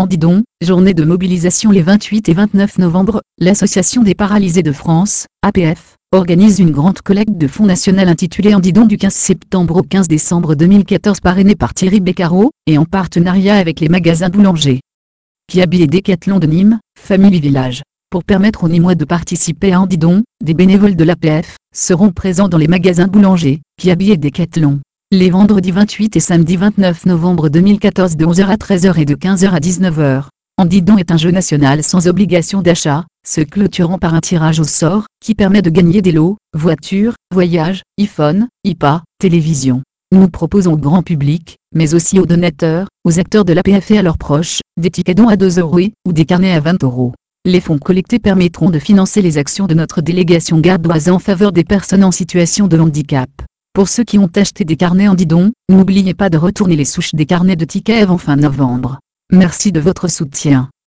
Andidon, journée de mobilisation les 28 et 29 novembre, l'Association des paralysés de France, APF, organise une grande collecte de fonds nationale intitulée Andidon du 15 septembre au 15 décembre 2014 parrainée par Thierry Beccaro, et en partenariat avec les magasins Boulanger, Kiabi et Décathlon de Nîmes, Family Village. Pour permettre aux Nîmois de participer à Andidon, des bénévoles de l'APF seront présents dans les magasins Boulanger, Kiabi et Décathlon les vendredis 28 et samedi 29 novembre 2014 de 11h à 13h et de 15h à 19h. Andidon est un jeu national sans obligation d'achat, se clôturant par un tirage au sort, qui permet de gagner des lots, voitures, voyages, iPhone, iPad, télévision. Nous proposons au grand public, mais aussi aux donateurs, aux acteurs de l'APF et à leurs proches, des tickets dons à 2 € ou des carnets à 20 €. Les fonds collectés permettront de financer les actions de notre délégation gardoise en faveur des personnes en situation de handicap. Pour ceux qui ont acheté des carnets Andidon, n'oubliez pas de retourner les souches des carnets de tickets avant fin novembre. Merci de votre soutien.